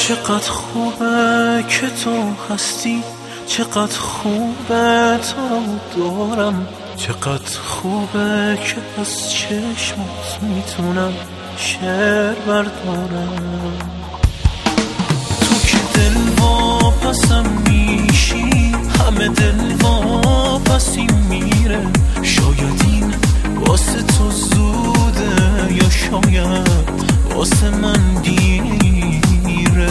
چقدر خوبه که تو هستی، چقدر خوبه تو دارم، چقدر خوبه که از چشمات میتونم شعر بردارم. تو که دل واپسم میشی، همه دل واپسی میره. شاید این واسه تو زوده یا شاید واسه من دیره.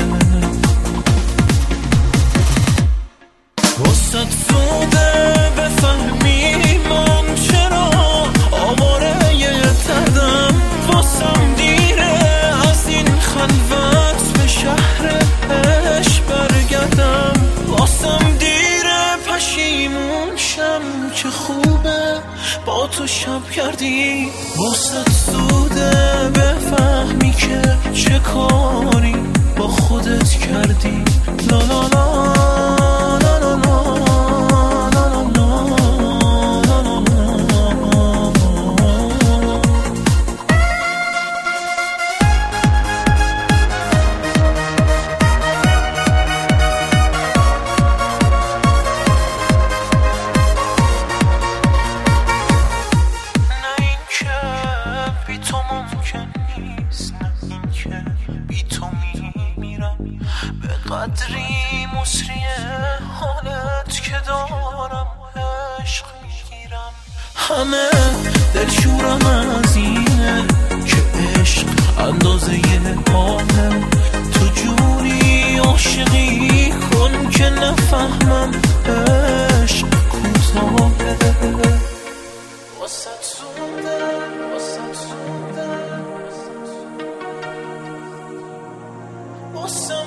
واسه زوده بفهمی من چرا آواره تردم. واسم دیره از این خلوت به شهر عشق برگردم. واسم دیره پشیمون شم که خوبه با تو شب کردی. واسه زوده بفهمی که چه کاری با خودت کردی. لا لا لا به قدری مصریه حالت که دارم عشق میگیرم. همه دلشورم از اینه که عشق اندازه حاله. تو جوری عاشقی کن که نفهمم عشق کوتاهه. واسه زوده واسه زوده واسه